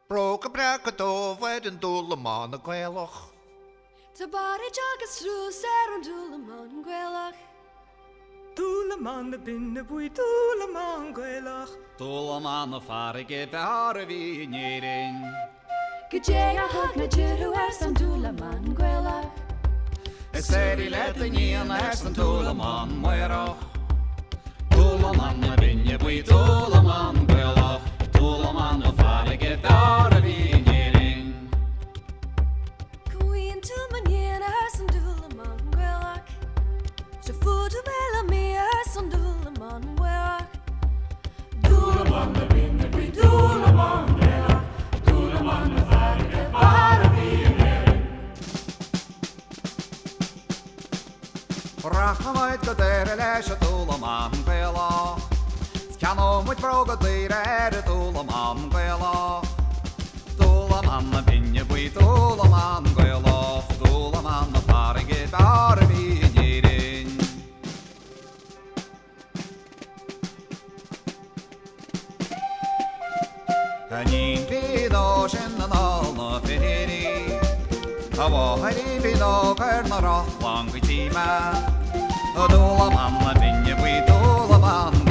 Broke a brack a dove and dole man a gwelloch. Ta bari jagas through ser and dulaman gwelach. Dulaman the binne bui dulaman gwelach. Dulaman the farige bare vi nering. Gajay a hug na jiru ers and dulaman gwelach. Seri let the nien ers and dulaman werach. Dulaman the binne bui dulaman gwelach. Dulaman the farige bare vi nering. Queen to manien ers and dulaman gwelach. Shafudu bella me ers and dulaman werach. Dulaman the binne bui dulaman gwelach. Dulaman the farige bare vi nering. Rachamait go dere leis a dulaman gwelach. Cano moet broga dere dulaman gwelach. Dulaman the binne bui dulaman gwelach. Dulaman the farige bare vi nering. Hanin vido shen an alna feheri. Hawa hari vido karna roh lang vi tima. Dulaman the binne bui dulaman